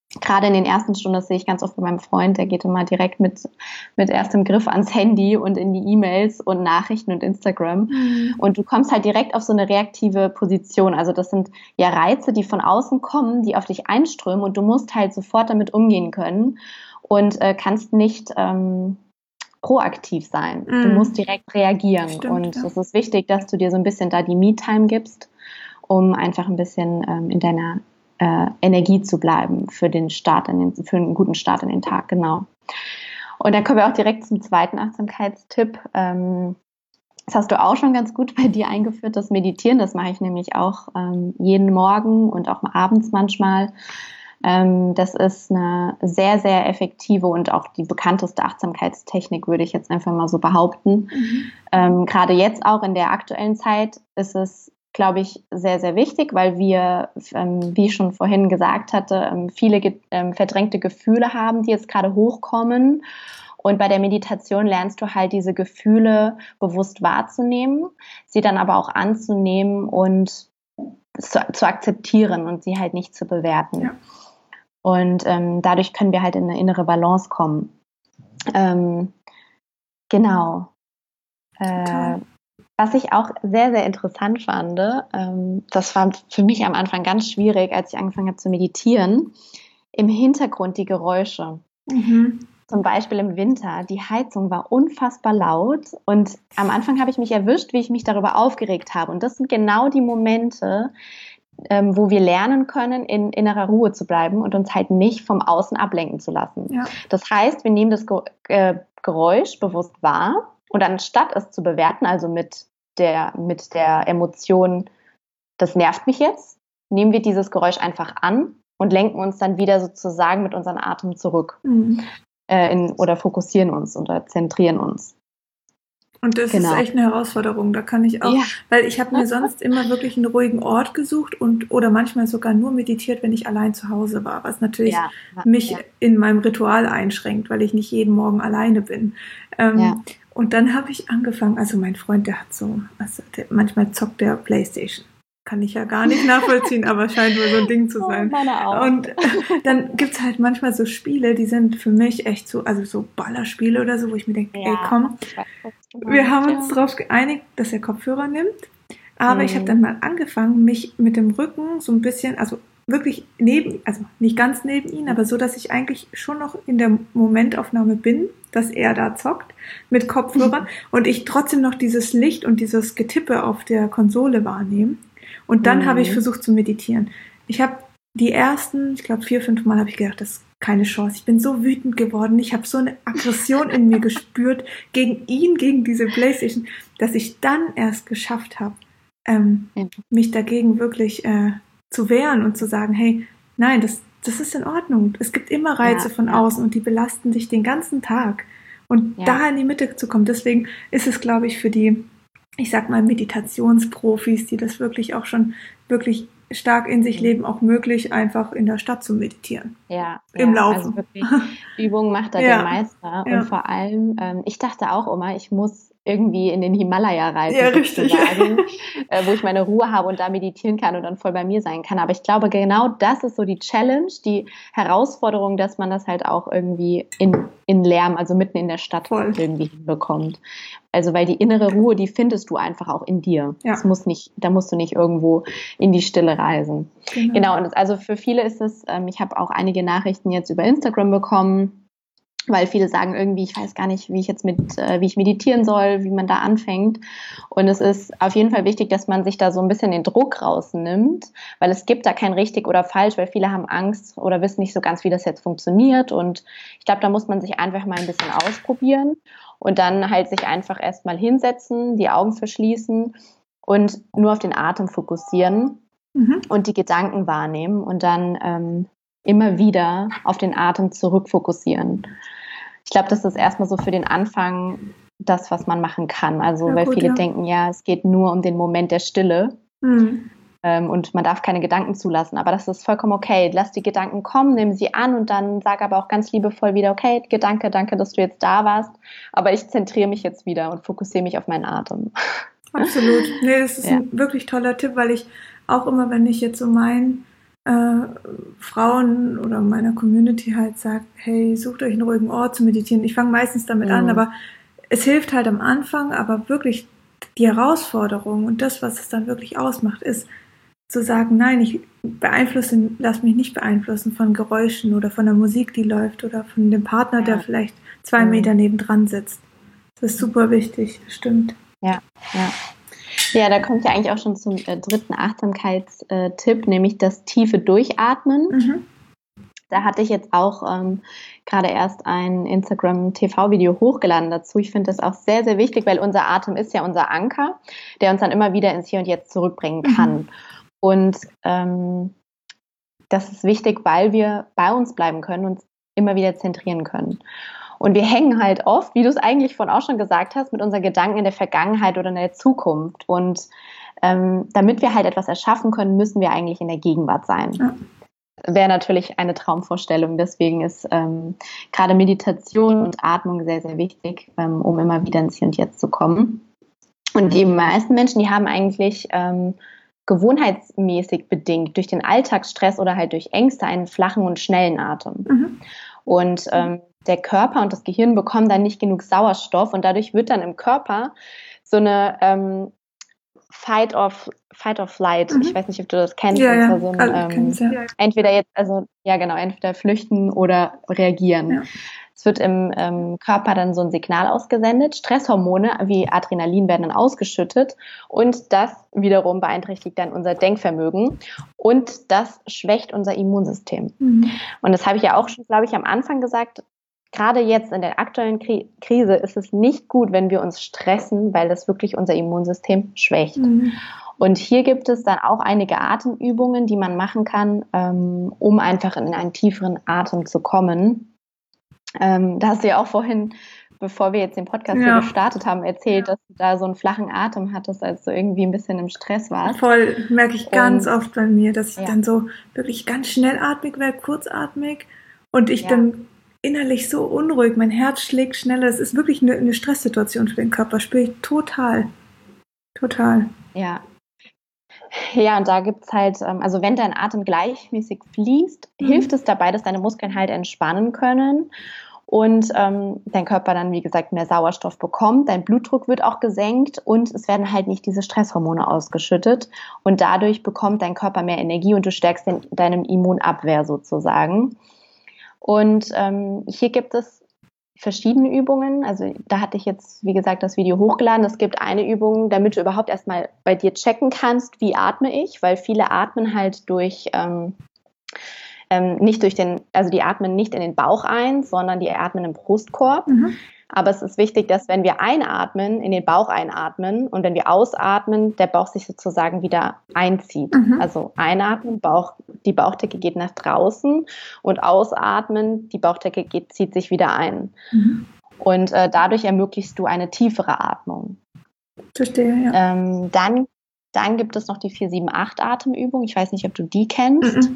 [SPEAKER 2] Gerade in den ersten Stunden, das sehe ich ganz oft bei meinem Freund, der geht immer direkt mit erstem Griff ans Handy und in die E-Mails und Nachrichten und Instagram. Und du kommst halt direkt auf so eine reaktive Position. Also das sind ja Reize, die von außen kommen, die auf dich einströmen und du musst halt sofort damit umgehen können und kannst nicht proaktiv sein. Du musst direkt reagieren.
[SPEAKER 1] Stimmt,
[SPEAKER 2] und es ist wichtig, dass du dir so ein bisschen da die Me-Time gibst, um einfach ein bisschen in deiner Energie zu bleiben für den Start für einen guten Start in den Tag, genau. Und dann kommen wir auch direkt zum zweiten Achtsamkeitstipp. Das hast du auch schon ganz gut bei dir eingeführt, das Meditieren. Das mache ich nämlich auch jeden Morgen und auch abends manchmal. Das ist eine sehr, sehr effektive und auch die bekannteste Achtsamkeitstechnik, würde ich jetzt einfach mal so behaupten. Gerade jetzt auch in der aktuellen Zeit ist es, glaube ich, sehr, sehr wichtig, weil wir, wie ich schon vorhin gesagt hatte, viele verdrängte Gefühle haben, die jetzt gerade hochkommen. Und bei der Meditation lernst du halt diese Gefühle bewusst wahrzunehmen, sie dann aber auch anzunehmen und zu akzeptieren und sie halt nicht zu bewerten.
[SPEAKER 1] Ja.
[SPEAKER 2] Und dadurch können wir halt in eine innere Balance kommen. Genau. Was ich auch sehr, sehr interessant fand, das war für mich am Anfang ganz schwierig, als ich angefangen habe zu meditieren, im Hintergrund die Geräusche. Zum Beispiel im Winter, die Heizung war unfassbar laut und am Anfang habe ich mich erwischt, wie ich mich darüber aufgeregt habe. Und das sind genau die Momente, wo wir lernen können, in innerer Ruhe zu bleiben und uns halt nicht vom Außen ablenken zu lassen.
[SPEAKER 1] Ja.
[SPEAKER 2] Das heißt, wir nehmen das Geräusch bewusst wahr und anstatt es zu bewerten, also mit der Emotion, das nervt mich jetzt, nehmen wir dieses Geräusch einfach an und lenken uns dann wieder sozusagen mit unserem Atem zurück oder fokussieren uns oder zentrieren uns.
[SPEAKER 1] Und das ist echt eine Herausforderung. Da kann ich auch, weil ich habe mir sonst immer wirklich einen ruhigen Ort gesucht oder manchmal sogar nur meditiert, wenn ich allein zu Hause war, was natürlich mich in meinem Ritual einschränkt, weil ich nicht jeden Morgen alleine bin. Und dann habe ich angefangen, also mein Freund, der hat manchmal zockt der PlayStation. Kann ich ja gar nicht nachvollziehen, aber scheint wohl so ein Ding zu sein. Und dann gibt's halt manchmal so Spiele, die sind für mich echt so, also so Ballerspiele oder so, wo ich mir denke, ey komm, wir haben uns darauf geeinigt, dass er Kopfhörer nimmt. Aber ich habe dann mal angefangen, mich mit dem Rücken so ein bisschen, also wirklich also nicht ganz neben ihn, aber so, dass ich eigentlich schon noch in der Momentaufnahme bin, dass er da zockt mit Kopfhörern und ich trotzdem noch dieses Licht und dieses Getippe auf der Konsole wahrnehme. Und dann habe ich versucht zu meditieren. Ich habe die ersten, ich glaube 4-5 Mal habe ich gedacht, das ist keine Chance. Ich bin so wütend geworden. Ich habe so eine Aggression in mir gespürt gegen ihn, gegen diese Playstation, dass ich dann erst geschafft habe, mich dagegen wirklich zu wehren und zu sagen, hey, nein, das ist in Ordnung. Es gibt immer Reize von außen und die belasten dich den ganzen Tag. Und da in die Mitte zu kommen, deswegen ist es, glaube ich, für die, ich sag mal, Meditationsprofis, die das wirklich auch schon wirklich stark in sich leben, auch möglich, einfach in der Stadt zu meditieren. Im Laufen.
[SPEAKER 2] Also wirklich, Übung macht da den Meister. Und vor allem, ich dachte auch immer, ich muss irgendwie in den Himalaya reisen, sozusagen, wo ich meine Ruhe habe und da meditieren kann und dann voll bei mir sein kann. Aber ich glaube, genau das ist so die Challenge, die Herausforderung, dass man das halt auch irgendwie in Lärm, also mitten in der Stadt irgendwie hinbekommt. Also weil die innere Ruhe, die findest du einfach auch in dir. Das muss nicht, da musst du nicht irgendwo in die Stille reisen. Genau, und also für viele ist es, ich habe auch einige Nachrichten jetzt über Instagram bekommen, weil viele sagen irgendwie, ich weiß gar nicht, wie ich meditieren soll, wie man da anfängt. Und es ist auf jeden Fall wichtig, dass man sich da so ein bisschen den Druck rausnimmt, weil es gibt da kein richtig oder falsch, weil viele haben Angst oder wissen nicht so ganz, wie das jetzt funktioniert. Und ich glaube, da muss man sich einfach mal ein bisschen ausprobieren und dann halt sich einfach erstmal hinsetzen, die Augen verschließen und nur auf den Atem fokussieren und die Gedanken wahrnehmen und dann immer wieder auf den Atem zurückfokussieren. Ich glaube, das ist erstmal so für den Anfang das, was man machen kann. Also, weil viele denken, es geht nur um den Moment der Stille und man darf keine Gedanken zulassen. Aber das ist vollkommen okay. Lass die Gedanken kommen, nimm sie an und dann sag aber auch ganz liebevoll wieder, okay, Gedanke, danke, dass du jetzt da warst. Aber ich zentriere mich jetzt wieder und fokussiere mich auf meinen Atem.
[SPEAKER 1] Absolut. Nee, das ist ein wirklich toller Tipp, weil ich auch immer, wenn ich jetzt so mein Frauen oder meiner Community halt sagt, hey, sucht euch einen ruhigen Ort zu meditieren. Ich fange meistens damit an, aber es hilft halt am Anfang, aber wirklich die Herausforderung und das, was es dann wirklich ausmacht, ist zu sagen, nein, lass mich nicht beeinflussen von Geräuschen oder von der Musik, die läuft oder von dem Partner, der vielleicht 2 Meter nebendran sitzt. Das ist super wichtig, das stimmt.
[SPEAKER 2] Ja. Ja, da kommt ja eigentlich auch schon zum dritten Achtsamkeitstipp, nämlich das tiefe Durchatmen. Da hatte ich jetzt auch gerade erst ein Instagram-TV-Video hochgeladen dazu. Ich finde das auch sehr, sehr wichtig, weil unser Atem ist ja unser Anker, der uns dann immer wieder ins Hier und Jetzt zurückbringen kann. Und das ist wichtig, weil wir bei uns bleiben können und uns immer wieder zentrieren können. Und wir hängen halt oft, wie du es eigentlich vorhin auch schon gesagt hast, mit unseren Gedanken in der Vergangenheit oder in der Zukunft. Und damit wir halt etwas erschaffen können, müssen wir eigentlich in der Gegenwart sein. Ja. Wäre natürlich eine Traumvorstellung. Deswegen ist gerade Meditation und Atmung sehr, sehr wichtig, um immer wieder ins Hier und Jetzt zu kommen. Und die meisten Menschen, die haben eigentlich gewohnheitsmäßig bedingt durch den Alltagsstress oder halt durch Ängste einen flachen und schnellen Atem. Und der Körper und das Gehirn bekommen dann nicht genug Sauerstoff und dadurch wird dann im Körper so eine Fight or Flight. Ich weiß nicht, ob du das kennst.
[SPEAKER 1] Ja,
[SPEAKER 2] so entweder entweder flüchten oder reagieren. Ja. Es wird im Körper dann so ein Signal ausgesendet. Stresshormone wie Adrenalin werden dann ausgeschüttet und das wiederum beeinträchtigt dann unser Denkvermögen und das schwächt unser Immunsystem. Und das habe ich ja auch schon, glaube ich, am Anfang gesagt. Gerade jetzt in der aktuellen Krise ist es nicht gut, wenn wir uns stressen, weil das wirklich unser Immunsystem schwächt. Und hier gibt es dann auch einige Atemübungen, die man machen kann, um einfach in einen tieferen Atem zu kommen. Da hast du ja auch vorhin, bevor wir jetzt den Podcast hier gestartet haben, erzählt, dass du da so einen flachen Atem hattest, als du irgendwie ein bisschen im Stress warst.
[SPEAKER 1] Voll, merke ich ganz oft bei mir, dass ich dann so wirklich ganz schnellatmig werde, kurzatmig und ich dann innerlich so unruhig, mein Herz schlägt schneller. Es ist wirklich eine Stresssituation für den Körper, spüre ich total.
[SPEAKER 2] Ja, und da gibt es halt, also wenn dein Atem gleichmäßig fließt, hilft es dabei, dass deine Muskeln halt entspannen können und dein Körper dann, wie gesagt, mehr Sauerstoff bekommt, dein Blutdruck wird auch gesenkt und es werden halt nicht diese Stresshormone ausgeschüttet und dadurch bekommt dein Körper mehr Energie und du stärkst deine Immunabwehr sozusagen. Und hier gibt es verschiedene Übungen. Also da hatte ich jetzt, wie gesagt, das Video hochgeladen. Es gibt eine Übung, damit du überhaupt erstmal bei dir checken kannst, wie atme ich, weil viele atmen halt durch nicht durch die atmen nicht in den Bauch ein, sondern die atmen im Brustkorb. Aber es ist wichtig, dass wenn wir einatmen, in den Bauch einatmen und wenn wir ausatmen, der Bauch sich sozusagen wieder einzieht. Also einatmen, die Bauchdecke geht nach draußen und ausatmen, die Bauchdecke zieht sich wieder ein. Und dadurch ermöglichst du eine tiefere Atmung.
[SPEAKER 1] Verstehe, ja.
[SPEAKER 2] Dann gibt es noch die 4-7-8 Atemübung. Ich weiß nicht, ob du die kennst.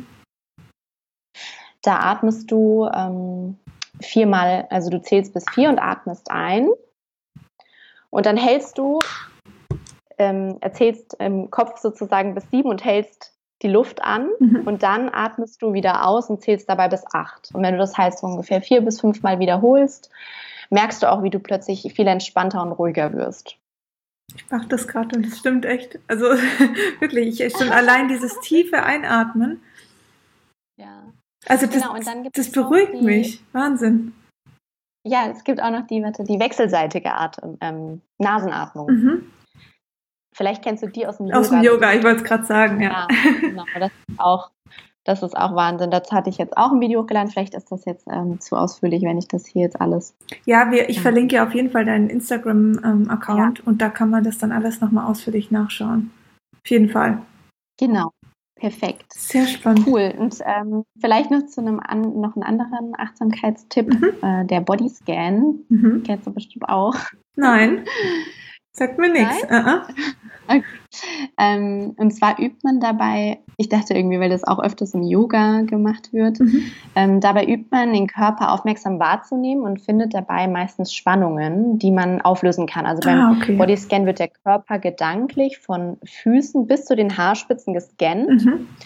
[SPEAKER 2] Da atmest du 4-mal, also du zählst bis 4 und atmest ein und dann hältst du, erzählst im Kopf sozusagen bis 7 und hältst die Luft an und dann atmest du wieder aus und zählst dabei bis 8. Und wenn du das heißt so ungefähr 4 bis 5 Mal wiederholst, merkst du auch, wie du plötzlich viel entspannter und ruhiger wirst.
[SPEAKER 1] Ich mache das gerade und es stimmt echt. Also wirklich, schon allein dieses tiefe Einatmen.
[SPEAKER 2] Ja.
[SPEAKER 1] Also das beruhigt mich. Wahnsinn.
[SPEAKER 2] Ja, es gibt auch noch die wechselseitige Nasenatmung. Vielleicht kennst du die aus dem Yoga.
[SPEAKER 1] Aus dem Yoga, ich wollte es gerade sagen, ja.
[SPEAKER 2] Genau, das ist auch Wahnsinn. Dazu hatte ich jetzt auch ein Video hochgeladen. Vielleicht ist das jetzt zu ausführlich, wenn ich das hier jetzt alles...
[SPEAKER 1] Ja, ich verlinke ja auf jeden Fall deinen Instagram-Account und da kann man das dann alles nochmal ausführlich nachschauen. Auf jeden Fall.
[SPEAKER 2] Genau. Perfekt.
[SPEAKER 1] Sehr spannend.
[SPEAKER 2] Cool. Und vielleicht noch zu noch einen anderen Achtsamkeitstipp, der Bodyscan. Kennst du bestimmt auch.
[SPEAKER 1] Nein, sagt mir nichts.
[SPEAKER 2] Okay. Und zwar übt man dabei, ich dachte irgendwie, weil das auch öfters im Yoga gemacht wird, dabei übt man, den Körper aufmerksam wahrzunehmen und findet dabei meistens Spannungen, die man auflösen kann. Also beim Bodyscan wird der Körper gedanklich von Füßen bis zu den Haarspitzen gescannt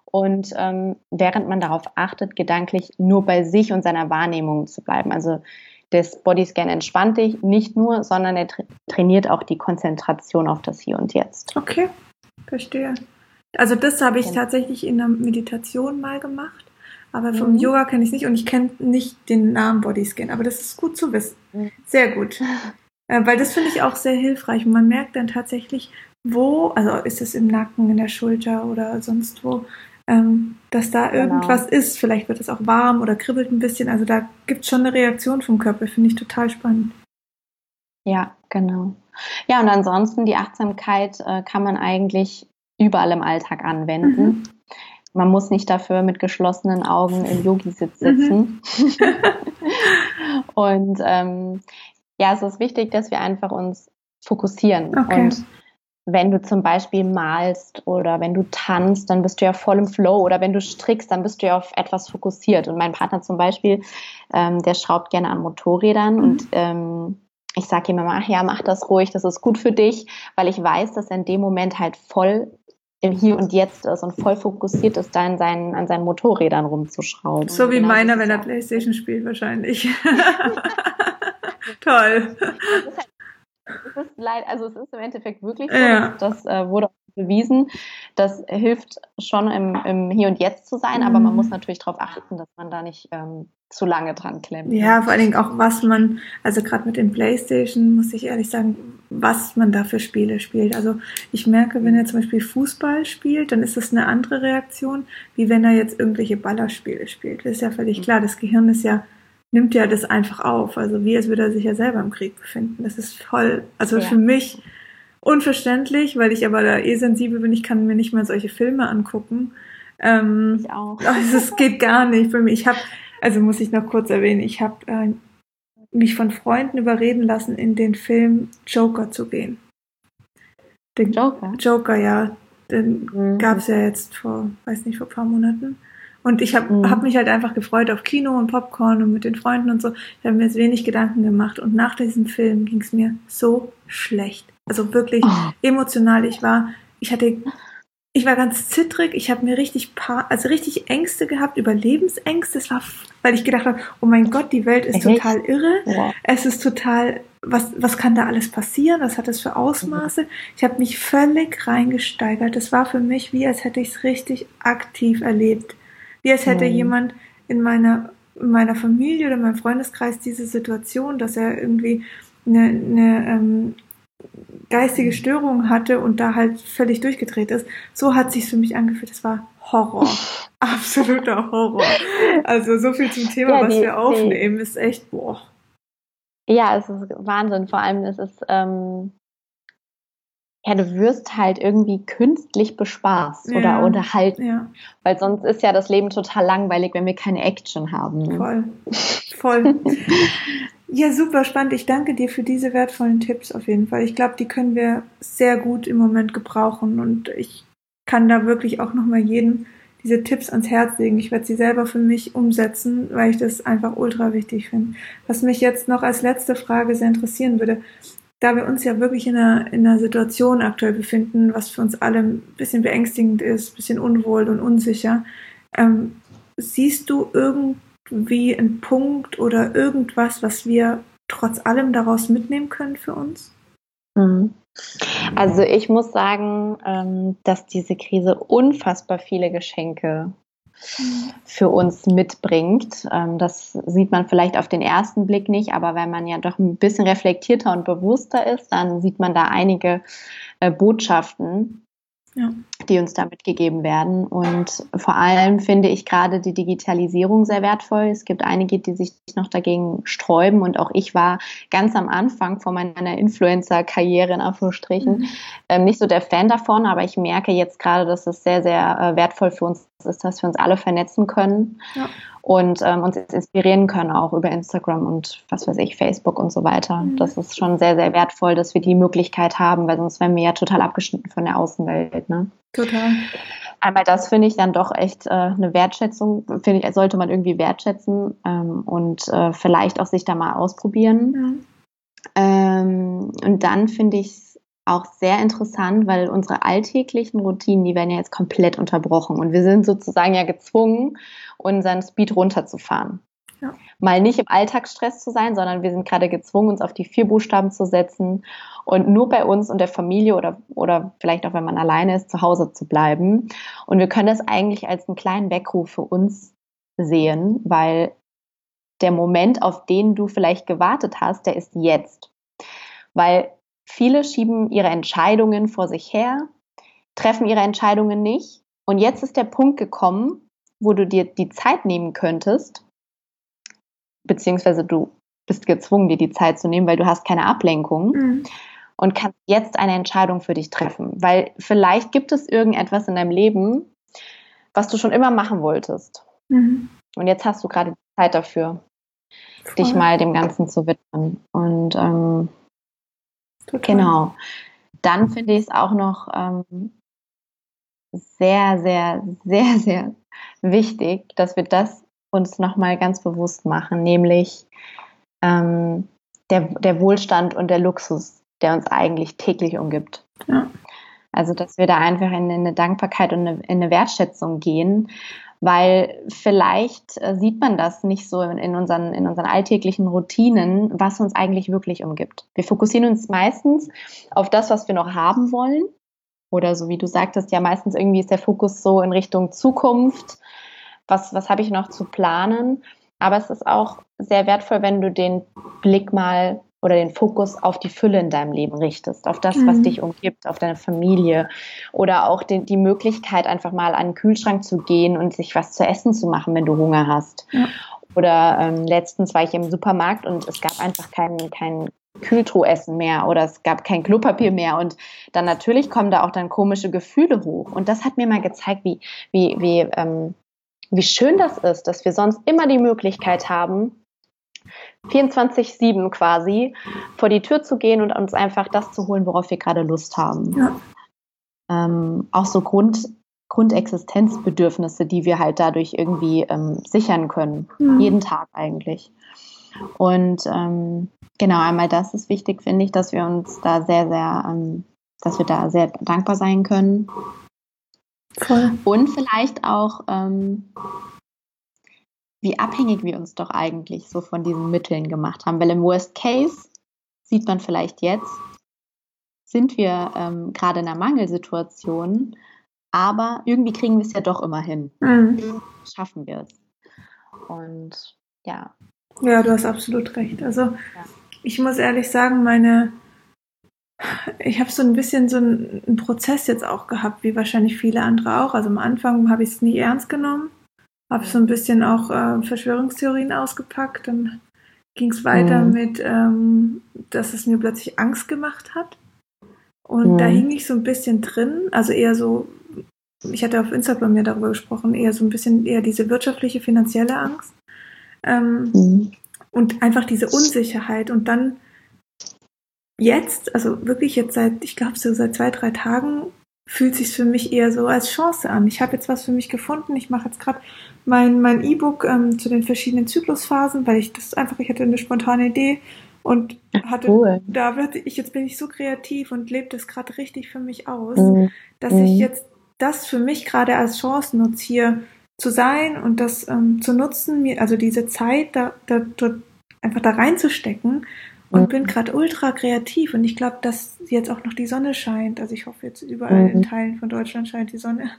[SPEAKER 2] Und während man darauf achtet, gedanklich nur bei sich und seiner Wahrnehmung zu bleiben. Also das Bodyscan entspannt dich nicht nur, sondern er trainiert auch die Konzentration auf das Hier und Jetzt.
[SPEAKER 1] Okay, verstehe. Also das habe ich tatsächlich in der Meditation mal gemacht, aber vom Yoga kenne ich es nicht und ich kenne nicht den Namen Bodyscan, aber das ist gut zu wissen. Sehr gut. Weil das finde ich auch sehr hilfreich und man merkt dann tatsächlich, wo, also ist es im Nacken, in der Schulter oder sonst wo, dass da irgendwas ist. Vielleicht wird es auch warm oder kribbelt ein bisschen. Also da gibt es schon eine Reaktion vom Körper, finde ich total spannend.
[SPEAKER 2] Ja, genau. Ja, und ansonsten die Achtsamkeit kann man eigentlich überall im Alltag anwenden. Man muss nicht dafür mit geschlossenen Augen im Yogi-Sitz sitzen. Und ja, es ist wichtig, dass wir einfach uns fokussieren.
[SPEAKER 1] Okay.
[SPEAKER 2] Und wenn du zum Beispiel malst oder wenn du tanzt, dann bist du ja voll im Flow. Oder wenn du strickst, dann bist du ja auf etwas fokussiert. Und mein Partner zum Beispiel, der schraubt gerne an Motorrädern und ich sage ihm immer, ach ja, mach das ruhig, das ist gut für dich, weil ich weiß, dass er in dem Moment halt voll im Hier und Jetzt ist und voll fokussiert ist, da an seinen Motorrädern rumzuschrauben.
[SPEAKER 1] So wie meiner, wenn er Playstation spielt wahrscheinlich. Toll.
[SPEAKER 2] Es ist im Endeffekt wirklich so, das wurde auch bewiesen. Das hilft schon im Hier und Jetzt zu sein, aber man muss natürlich darauf achten, dass man da nicht zu lange dran klemmt.
[SPEAKER 1] Ja, vor allen Dingen auch, was man, also gerade mit dem Playstation, muss ich ehrlich sagen, was man da für Spiele spielt. Also ich merke, wenn er zum Beispiel Fußball spielt, dann ist das eine andere Reaktion, wie wenn er jetzt irgendwelche Ballerspiele spielt. Das ist ja völlig klar, das Gehirn nimmt ja das einfach auf. Also wie als würde er sich ja selber im Krieg befinden. Das ist voll, also für mich unverständlich, weil ich aber da sensibel bin, ich kann mir nicht mal solche Filme angucken.
[SPEAKER 2] Ich auch.
[SPEAKER 1] Also es geht gar nicht für mich. Also muss ich noch kurz erwähnen, ich habe mich von Freunden überreden lassen, in den Film Joker zu gehen. Den Joker, ja. Den gab es ja jetzt vor ein paar Monaten. Und ich habe mich halt einfach gefreut auf Kino und Popcorn und mit den Freunden und so. Ich habe mir jetzt wenig Gedanken gemacht. Und nach diesem Film ging es mir so schlecht. Also wirklich emotional. Ich war ganz zittrig. Ich habe mir richtig Ängste gehabt, Überlebensängste. Das war, weil ich gedacht habe, oh mein Gott, die Welt ist total irre. Ja. Es ist total, was kann da alles passieren? Was hat das für Ausmaße? Ich habe mich völlig reingesteigert. Das war für mich wie, als hätte ich es richtig aktiv erlebt. Wie als hätte jemand in meiner Familie oder in meinem Freundeskreis diese Situation, dass er irgendwie eine geistige Störung hatte und da halt völlig durchgedreht ist. So hat sich's für mich angefühlt. Das war Horror. Absoluter Horror. Also so viel zum Thema, was wir aufnehmen, ist echt, boah.
[SPEAKER 2] Ja, es ist Wahnsinn. Vor allem ist es, du wirst halt irgendwie künstlich bespaßt oder unterhalten. Ja. Weil sonst ist ja das Leben total langweilig, wenn wir keine Action haben. Ne?
[SPEAKER 1] Voll. Ja, super spannend. Ich danke dir für diese wertvollen Tipps auf jeden Fall. Ich glaube, die können wir sehr gut im Moment gebrauchen und ich kann da wirklich auch nochmal jedem diese Tipps ans Herz legen. Ich werde sie selber für mich umsetzen, weil ich das einfach ultra wichtig finde. Was mich jetzt noch als letzte Frage sehr interessieren würde, da wir uns ja wirklich in einer Situation aktuell befinden, was für uns alle ein bisschen beängstigend ist, ein bisschen unwohl und unsicher, siehst du irgendwie einen Punkt oder irgendwas, was wir trotz allem daraus mitnehmen können für uns?
[SPEAKER 2] Also ich muss sagen, dass diese Krise unfassbar viele Geschenke für uns mitbringt. Das sieht man vielleicht auf den ersten Blick nicht, aber wenn man ja doch ein bisschen reflektierter und bewusster ist, dann sieht man da einige Botschaften, die uns da mitgegeben werden. Und vor allem finde ich gerade die Digitalisierung sehr wertvoll. Es gibt einige, die sich noch dagegen sträuben und auch ich war ganz am Anfang von meiner Influencer-Karriere in Anführungsstrichen nicht so der Fan davon, aber ich merke jetzt gerade, dass es sehr, sehr wertvoll für uns ist, dass wir uns alle vernetzen können und uns inspirieren können, auch über Instagram und was weiß ich, Facebook und so weiter. Das ist schon sehr, sehr wertvoll, dass wir die Möglichkeit haben, weil sonst wären wir ja total abgeschnitten von der Außenwelt. Ne?
[SPEAKER 1] Total.
[SPEAKER 2] Einmal das finde ich dann doch echt eine Wertschätzung, finde ich, sollte man irgendwie wertschätzen und vielleicht auch sich da mal ausprobieren. Und dann finde ich es auch sehr interessant, weil unsere alltäglichen Routinen, die werden ja jetzt komplett unterbrochen und wir sind sozusagen ja gezwungen, unseren Speed runterzufahren. Ja. Mal nicht im Alltagsstress zu sein, sondern wir sind gerade gezwungen, uns auf die 4 Buchstaben zu setzen und nur bei uns und der Familie oder vielleicht auch, wenn man alleine ist, zu Hause zu bleiben. Und wir können das eigentlich als einen kleinen Weckruf für uns sehen, weil der Moment, auf den du vielleicht gewartet hast, der ist jetzt. Weil viele schieben ihre Entscheidungen vor sich her, treffen ihre Entscheidungen nicht. Und jetzt ist der Punkt gekommen, wo du dir die Zeit nehmen könntest, beziehungsweise du bist gezwungen, dir die Zeit zu nehmen, weil du hast keine Ablenkung und kannst jetzt eine Entscheidung für dich treffen. Weil vielleicht gibt es irgendetwas in deinem Leben, was du schon immer machen wolltest. Und jetzt hast du gerade die Zeit dafür, dich mal dem Ganzen zu widmen. Und genau. Dann finde ich es auch noch sehr, sehr, sehr, sehr wichtig, dass wir das uns nochmal ganz bewusst machen, nämlich der Wohlstand und der Luxus, der uns eigentlich täglich umgibt. Ja. Also, dass wir da einfach in eine Dankbarkeit und in eine Wertschätzung gehen, weil vielleicht sieht man das nicht so in unseren alltäglichen Routinen, was uns eigentlich wirklich umgibt. Wir fokussieren uns meistens auf das, was wir noch haben wollen, oder so wie du sagtest, ja meistens irgendwie ist der Fokus so in Richtung Zukunft, was habe ich noch zu planen, aber es ist auch sehr wertvoll, wenn du den Blick mal oder den Fokus auf die Fülle in deinem Leben richtest, auf das, was dich umgibt, auf deine Familie oder auch die Möglichkeit, einfach mal an den Kühlschrank zu gehen und sich was zu essen zu machen, wenn du Hunger hast. Ja. Oder letztens war ich im Supermarkt und es gab einfach kein Kühltruhessen mehr oder es gab kein Klopapier mehr und dann natürlich kommen da auch dann komische Gefühle hoch. Und das hat mir mal gezeigt, wie schön das ist, dass wir sonst immer die Möglichkeit haben, 24/7 quasi vor die Tür zu gehen und uns einfach das zu holen, worauf wir gerade Lust haben. Ja. Auch so Grundexistenzbedürfnisse, die wir halt dadurch irgendwie sichern können. Jeden Tag eigentlich. Und genau, einmal das ist wichtig, finde ich, dass wir uns da dass wir da sehr dankbar sein können. Voll. Und vielleicht auch, wie abhängig wir uns doch eigentlich so von diesen Mitteln gemacht haben. Weil im Worst Case sieht man vielleicht jetzt, sind wir gerade in einer Mangelsituation, aber irgendwie kriegen wir es ja doch immer hin. Schaffen wir es. Und ja.
[SPEAKER 1] Ja, du hast absolut recht. Also ich muss ehrlich sagen, ich habe so ein bisschen so einen Prozess jetzt auch gehabt, wie wahrscheinlich viele andere auch. Also am Anfang habe ich es nie ernst genommen, habe so ein bisschen auch Verschwörungstheorien ausgepackt. Dann ging es weiter mit, dass es mir plötzlich Angst gemacht hat. Und da hing ich so ein bisschen drin, also eher so, ich hatte auf Instagram ja darüber gesprochen, eher so ein bisschen eher diese wirtschaftliche, finanzielle Angst. Und einfach diese Unsicherheit. Und dann jetzt, also wirklich jetzt ich glaube so seit 2-3 Tagen, fühlt sich für mich eher so als Chance an. Ich habe jetzt was für mich gefunden. Ich mache jetzt gerade mein E-Book zu den verschiedenen Zyklusphasen, weil ich hatte eine spontane Idee und jetzt bin ich so kreativ und lebe das gerade richtig für mich aus, dass ich jetzt das für mich gerade als Chance nutze, hier zu sein und das zu nutzen, also diese Zeit dort einfach da reinzustecken. Und bin gerade ultra kreativ und ich glaube, dass jetzt auch noch die Sonne scheint. Also ich hoffe jetzt überall in Teilen von Deutschland scheint die Sonne.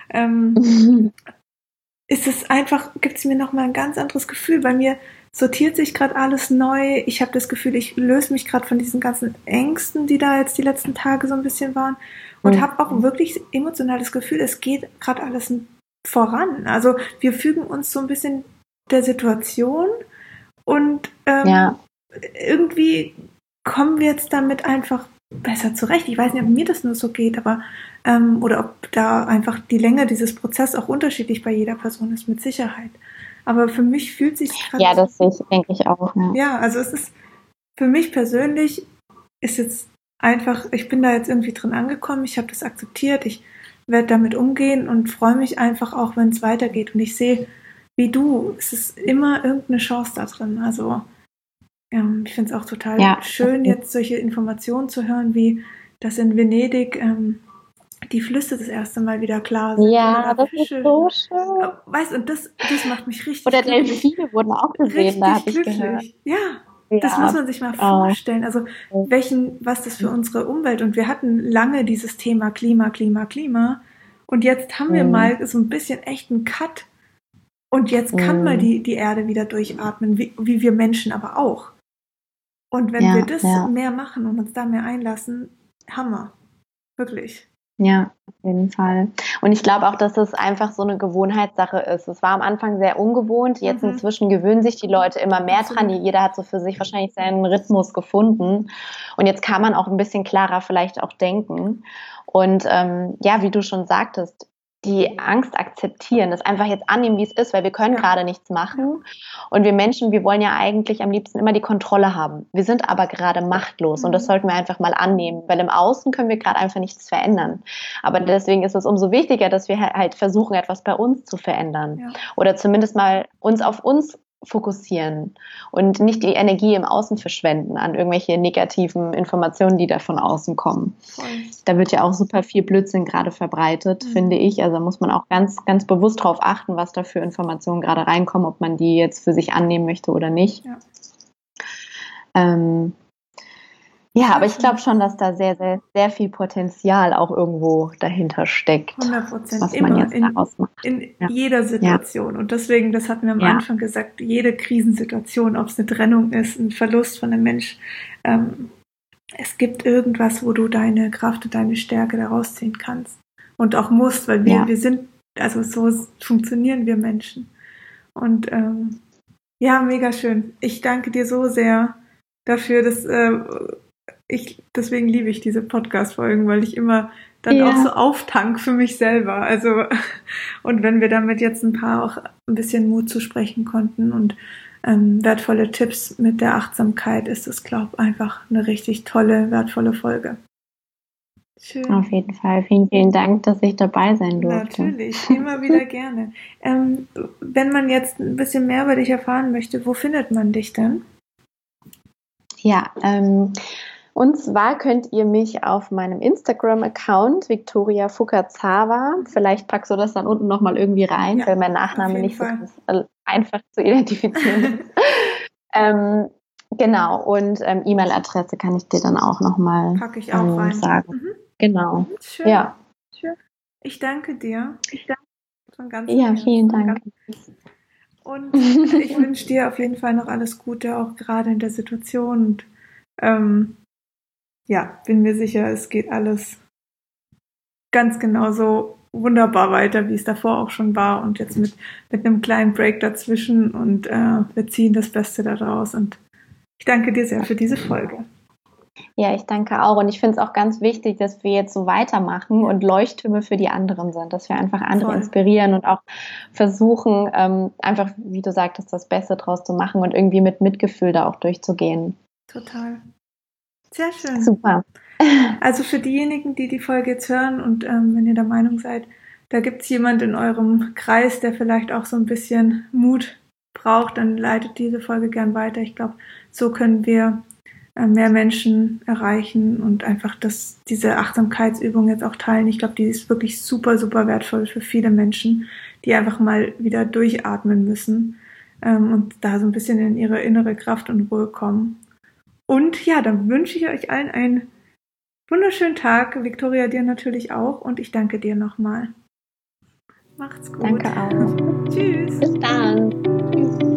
[SPEAKER 1] Gibt es mir nochmal ein ganz anderes Gefühl. Bei mir sortiert sich gerade alles neu. Ich habe das Gefühl, ich löse mich gerade von diesen ganzen Ängsten, die da jetzt die letzten Tage so ein bisschen waren. Und habe auch wirklich emotional das Gefühl, es geht gerade alles voran. Also wir fügen uns so ein bisschen der Situation und irgendwie kommen wir jetzt damit einfach besser zurecht. Ich weiß nicht, ob mir das nur so geht, aber oder ob da einfach die Länge dieses Prozesses auch unterschiedlich bei jeder Person ist, mit Sicherheit. Aber für mich fühlt sich gerade...
[SPEAKER 2] Ja, das denke ich auch.
[SPEAKER 1] Ja, also es ist für mich persönlich ist jetzt einfach, ich bin da jetzt irgendwie drin angekommen, ich habe das akzeptiert, ich werde damit umgehen und freue mich einfach auch, wenn es weitergeht. Und ich sehe, wie du, es ist immer irgendeine Chance da drin. Also ich finde es auch total schön, jetzt solche Informationen zu hören, wie dass in Venedig die Flüsse das erste Mal wieder klar sind.
[SPEAKER 2] Ja, das ist so schön.
[SPEAKER 1] Weißt du, und das macht mich richtig
[SPEAKER 2] Oder
[SPEAKER 1] glücklich.
[SPEAKER 2] Delfine wurden auch gesehen, da habe ich
[SPEAKER 1] Richtig
[SPEAKER 2] gehört.
[SPEAKER 1] glücklich. Ja, das muss man sich mal vorstellen. Also was das für unsere Umwelt, und wir hatten lange dieses Thema Klima. Und jetzt haben wir mal so ein bisschen echt einen Cut. Und jetzt kann mal die Erde wieder durchatmen, wie wir Menschen aber auch. Und wenn wir das mehr machen und uns da mehr einlassen, Hammer. Wirklich.
[SPEAKER 2] Ja, auf jeden Fall. Und ich glaube auch, dass es einfach so eine Gewohnheitssache ist. Es war am Anfang sehr ungewohnt. Jetzt inzwischen gewöhnen sich die Leute immer mehr dran. Jeder hat so für sich wahrscheinlich seinen Rhythmus gefunden. Und jetzt kann man auch ein bisschen klarer vielleicht auch denken. Und wie du schon sagtest, die Angst akzeptieren, das einfach jetzt annehmen, wie es ist, weil wir können gerade nichts machen. Und wir Menschen, wir wollen ja eigentlich am liebsten immer die Kontrolle haben. Wir sind aber gerade machtlos und das sollten wir einfach mal annehmen, weil im Außen können wir gerade einfach nichts verändern. Aber deswegen ist es umso wichtiger, dass wir halt versuchen, etwas bei uns zu verändern oder zumindest mal uns auf uns fokussieren und nicht die Energie im Außen verschwenden an irgendwelche negativen Informationen, die da von außen kommen. Da wird ja auch super viel Blödsinn gerade verbreitet, finde ich. Also muss man auch ganz, ganz bewusst darauf achten, was da für Informationen gerade reinkommen, ob man die jetzt für sich annehmen möchte oder nicht. Aber ich glaube schon, dass da sehr, sehr, sehr viel Potenzial auch irgendwo dahinter steckt.
[SPEAKER 1] 100%.
[SPEAKER 2] Was man jetzt daraus macht.
[SPEAKER 1] In jeder Situation. Und deswegen, das hatten wir am Anfang gesagt, jede Krisensituation, ob es eine Trennung ist, ein Verlust von einem Mensch, es gibt irgendwas, wo du deine Kraft und deine Stärke daraus ziehen kannst. Und auch musst, weil wir sind, also so funktionieren wir Menschen. Und mega schön. Ich danke dir so sehr dafür, dass deswegen liebe ich diese Podcast-Folgen, weil ich immer dann auch so auftank für mich selber. Also, und wenn wir damit jetzt ein paar auch ein bisschen Mut zu sprechen konnten und wertvolle Tipps mit der Achtsamkeit, ist es, glaube ich, einfach eine richtig tolle, wertvolle Folge.
[SPEAKER 2] Schön. Auf jeden Fall. Vielen, vielen Dank, dass ich dabei sein durfte.
[SPEAKER 1] Natürlich, immer wieder gerne. Wenn man jetzt ein bisschen mehr über dich erfahren möchte, wo findet man dich denn?
[SPEAKER 2] Ja, und zwar könnt ihr mich auf meinem Instagram-Account Viktoria Fukazawa, vielleicht packst du das dann unten nochmal irgendwie rein, weil mein Nachname nicht so einfach zu identifizieren ist. Genau, und E-Mail-Adresse kann ich dir dann auch nochmal sagen. Genau.
[SPEAKER 1] Schön. Ja. Schön. Ich danke dir. Von ganzem Herzen.
[SPEAKER 2] Vielen Dank.
[SPEAKER 1] Und ich wünsche dir auf jeden Fall noch alles Gute, auch gerade in der Situation. Und bin mir sicher, es geht alles ganz genauso wunderbar weiter, wie es davor auch schon war. Und jetzt mit einem kleinen Break dazwischen. Und wir ziehen das Beste daraus. Und ich danke dir sehr für diese Folge.
[SPEAKER 2] Ja, ich danke auch. Und ich finde es auch ganz wichtig, dass wir jetzt so weitermachen und Leuchttürme für die anderen sind, dass wir einfach andere inspirieren und auch versuchen, einfach, wie du sagtest, das Beste draus zu machen und irgendwie mit Mitgefühl da auch durchzugehen.
[SPEAKER 1] Total. Sehr schön.
[SPEAKER 2] Super.
[SPEAKER 1] Also für diejenigen, die die Folge jetzt hören und wenn ihr der Meinung seid, da gibt es jemand in eurem Kreis, der vielleicht auch so ein bisschen Mut braucht, dann leitet diese Folge gern weiter. Ich glaube, so können wir mehr Menschen erreichen und einfach diese Achtsamkeitsübung jetzt auch teilen. Ich glaube, die ist wirklich super, super wertvoll für viele Menschen, die einfach mal wieder durchatmen müssen und da so ein bisschen in ihre innere Kraft und Ruhe kommen. Und dann wünsche ich euch allen einen wunderschönen Tag. Viktoria, dir natürlich auch. Und ich danke dir nochmal. Macht's gut.
[SPEAKER 2] Danke auch.
[SPEAKER 1] Tschüss.
[SPEAKER 2] Bis dann. Tschüss.